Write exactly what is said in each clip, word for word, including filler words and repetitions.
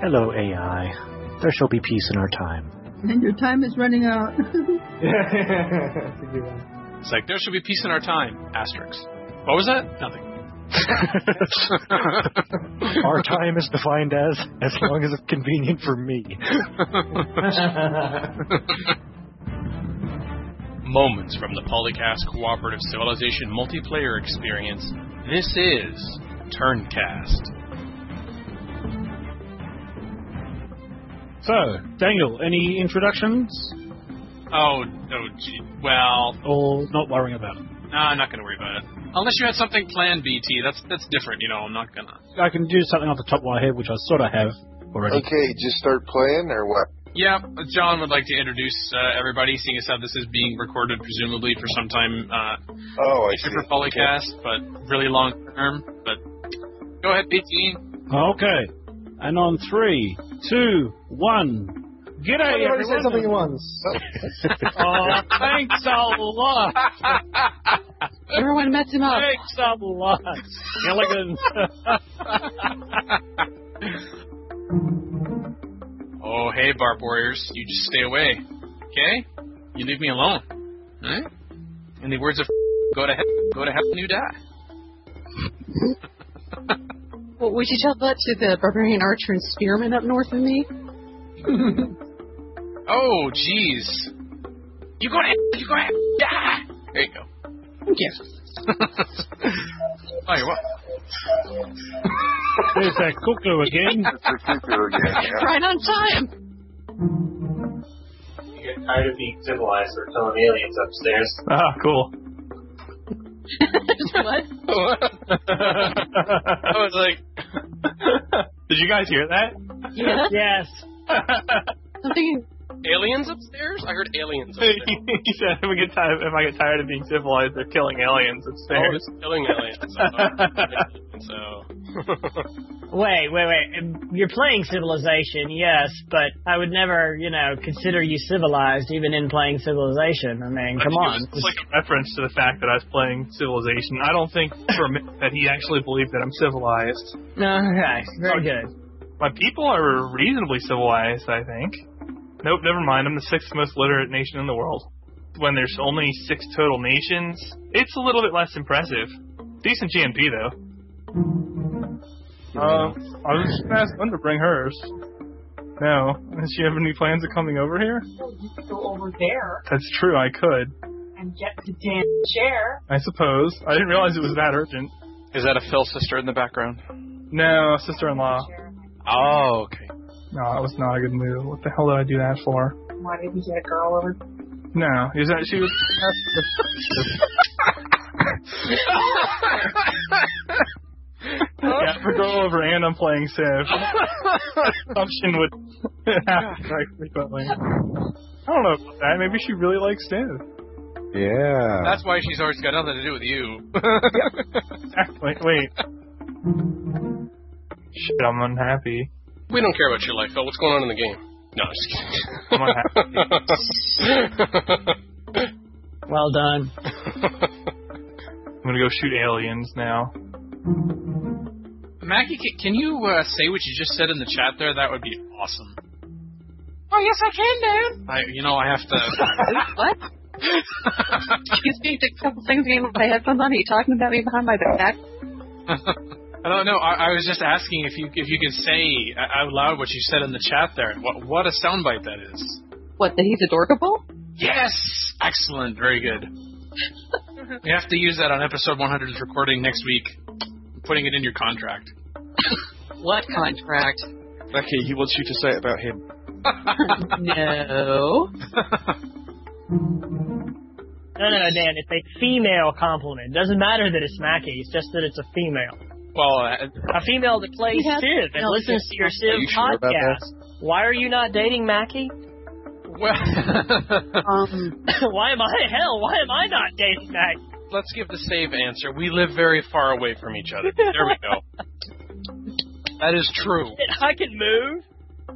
Hello, A I. There shall be peace in our time. And your time is running out. It's like, there shall be peace in our time. Asterix. What was that? Nothing. Our time is defined as as long as it's convenient for me. Moments from the Polycast Cooperative Civilization multiplayer experience. This is Turncast. So, Daniel, any introductions? Oh, oh, gee. Well... Or not worrying about it? No, I'm not going to worry about it. Unless you had something planned, B T. That's that's different, you know. I'm not going to... I can do something off the top of my head, which I sort of have already. Okay, just start playing, or what? Yeah, John would like to introduce uh, everybody, seeing as how this is being recorded, presumably, for some time. Uh, oh, I see. For Polycast, but really long term. But go ahead, B T. Okay. And on three, two, one. G'day, everyone. Say something at once. Oh, thanks a lot. Everyone messed him up. Thanks a lot. Gilligan. Oh, hey, Barb Warriors. You just stay away. Okay? You leave me alone. Alright? In the words of go to hell, go to hell and you die. Well, would you tell that to the barbarian archer and spearman up north of me? Oh, jeez. You go to hell, you go to hell, die. There you go. Thank you. Oh, you're what? There's that cuckoo again. It's the cuckoo again, yeah. Right on time. You get tired of being civilized or telling aliens upstairs. Ah, cool. What? I was like... Did you guys hear that? Yeah. Yes. Something... Aliens upstairs? I heard aliens upstairs. He said, if, we get tired, if I get tired of being civilized, they're killing aliens upstairs. Oh, it's killing aliens. So... Wait, wait, wait. You're playing Civilization, yes, but I would never, you know, consider you civilized even in playing Civilization. I mean, come on. It's like a reference to the fact that I was playing Civilization. I don't think for a minute that he actually believed that I'm civilized. Okay, very good. My people are reasonably civilized, I think. Nope, never mind. I'm the sixth most literate nation in the world. When there's only six total nations, it's a little bit less impressive. Decent G N P, though. Uh, I was just going to ask Glenn to bring hers. No. Does she have any plans of coming over here? Well, you could go over there That's true, I could. and get the damn chair. I suppose. I didn't realize it was that urgent. Is that a Phil sister in the background? No, sister-in-law. Oh, okay. No, that was not a good move. What the hell did I do that for? Why didn't you get a girl over? No, is that she was... Yeah, for go over and I'm playing Civ. Assumption would happen quite frequently. I don't know about that. Maybe she really likes Civ. Yeah. That's why she's always got nothing to do with you. Exactly. Wait. Shit, I'm unhappy. We don't care about your life, Phil. What's going on in the game? No, just kidding. I'm unhappy. Well done. I'm gonna go shoot aliens now. Mackie, can, can you uh, say what you just said in the chat there? That would be awesome. Oh, yes, I can, Dad. I, you know, I have to... What? Excuse me, a couple things getting with my headphones on. Are you talking about me behind my back? I don't know. I, I was just asking if you if you could say out loud what you said in the chat there. What what a soundbite that is. What, that he's adorable? Yes! Excellent. Very good. We have to use that on episode one hundred's recording next week. I'm putting it in your contract. What contract? Becky, he wants you to say it about him. No. No, no, Dan, it's a female compliment. It doesn't matter that it's Mackie, it's just that it's a female. Well, uh, A female that plays He has Civ and no listens to your Civ you sure about podcast. Why are you not dating Mackie? well, Um, Why am I, hell, why am I not dating Mackie? let's give the save answer. We live very far away from each other. There we go. That is true. I can move.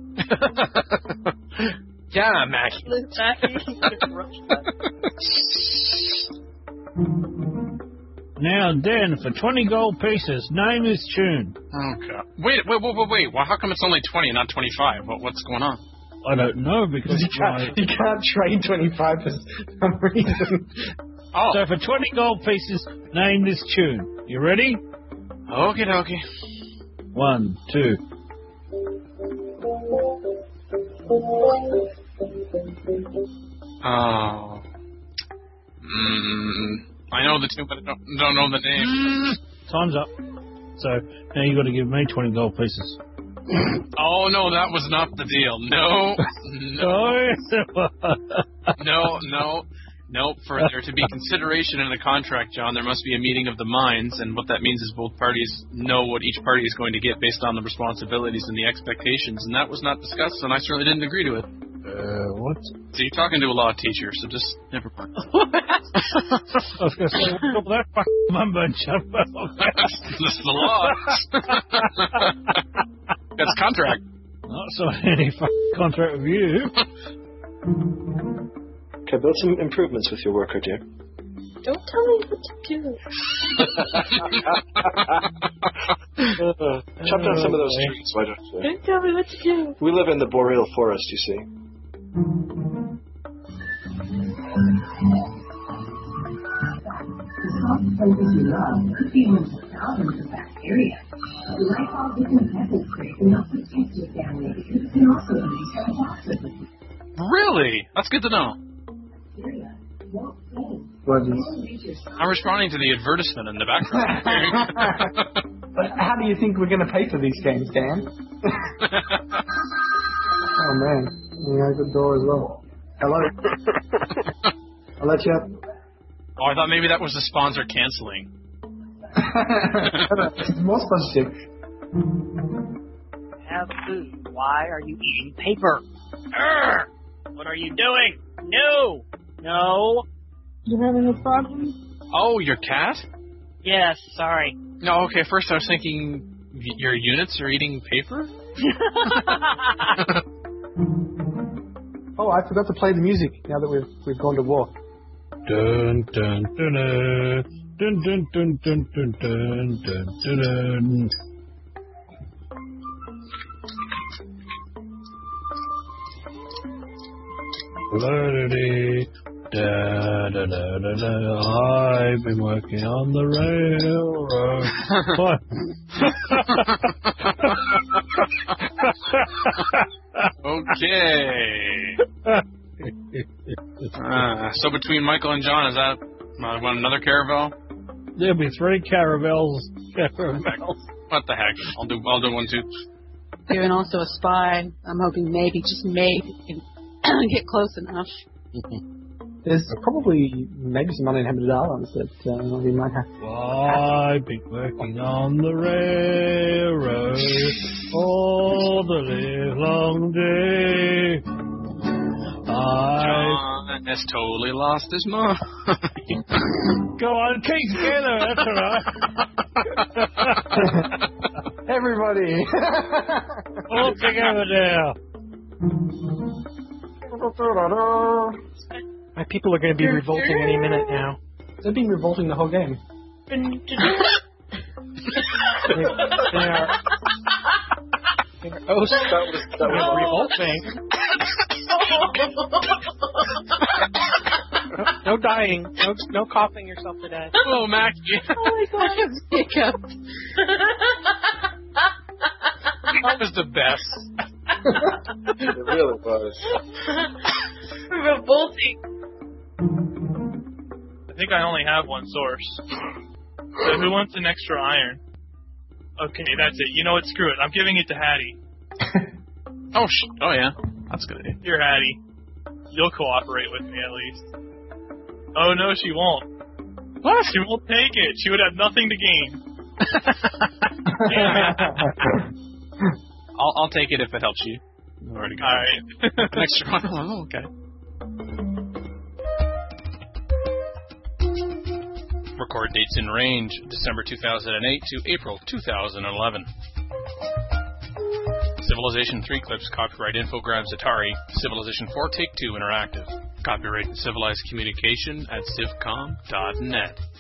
Yeah, Mackie. Mackie. Now, Dan, for twenty gold pieces, name this tune. Oh, God. Wait, wait, wait, wait, wait. Well, how come it's only twenty and not twenty-five? What, what's going on? I don't know, because You can't, you can't trade twenty-five for some reason. Oh. So for twenty gold pieces, name this tune. You ready? Okie dokie. One, two. Oh. Mm, I know the tune, but I don't, don't know the name. Time's up. So now you got to give me twenty gold pieces. Oh, no, that was not the deal. No. No. No, no. No, for there to be consideration in the contract, John, there must be a meeting of the minds, and what that means is both parties know what each party is going to get based on the responsibilities and the expectations, and that was not discussed, and I certainly didn't agree to it. Uh, what? So you're talking to a law teacher, so just never mind. I was going to say, what's up with that fucking mumbo jumbo? This is the law. That's contract. Not so any fucking contract with you. Okay, build some improvements with your worker, dear. Don't tell me what to do. uh, chop down some of those trees, why don't you? Don't tell me what to do. We live in the boreal forest, you see. The soft places you love could be home to thousands of bacteria. The Lysol disinfectant spray can help protect your family because it can also release antioxidants. Really? That's good to know. Bacteria won't stay. What is... I'm responding to the advertisement in the background. But how do you think we're going to pay for these games, Dan? Oh, man. We got a good door as well. Hello? I'll let you up. Oh, I thought maybe that was the sponsor canceling. More sponsorship. Have food. Why are you eating paper? Urgh! What are you doing? No! No! You having a problem? Oh, your cat? Yes, sorry. No, okay, first I was thinking y- your units are eating paper? Oh, I forgot to play the music now that we've we've gone to war. Dun dun dun dun dun dun dun dun dun dun dun dun. La-da-dee, da da da da da. I've been working on the railroad. What? Okay. Uh, so between Michael and John, is that uh, want another caravel? There'll be three caravels. Caravels. What the heck? I'll do. I'll do one too. You're and also a spy. I'm hoping maybe, just maybe, you can get close enough. There's probably maybe some uninhabited islands that uh, we might have. I've been working on the railroad all the live long day. John has totally lost his mind. Go on, keep together. That's all right. Everybody. All together now. My people are going to be revolting any minute now. They've been revolting the whole game. They, they are, they are, oh, that was, that was revolting. No, no dying. No, no coughing yourself to death. Oh, Mackie. Oh my God, Jacob. That was the best. It really was. Revolting. I think I only have one source. So who wants an extra iron? Okay, that's it. You know what? Screw it. I'm giving it to Hattie. Oh, sh- oh yeah. That's a good idea. Here, Hattie. You'll cooperate with me at least. Oh, no, she won't. What? She won't take it. She would have nothing to gain. I'll, I'll take it if it helps you. Already got All right. an extra one. Oh, okay. Record dates in range December two thousand eight to April two thousand eleven. Civilization three clips, copyright Infogrames Atari. Civilization four Take-Two Interactive. Copyright Civilized Communication at civcom dot net.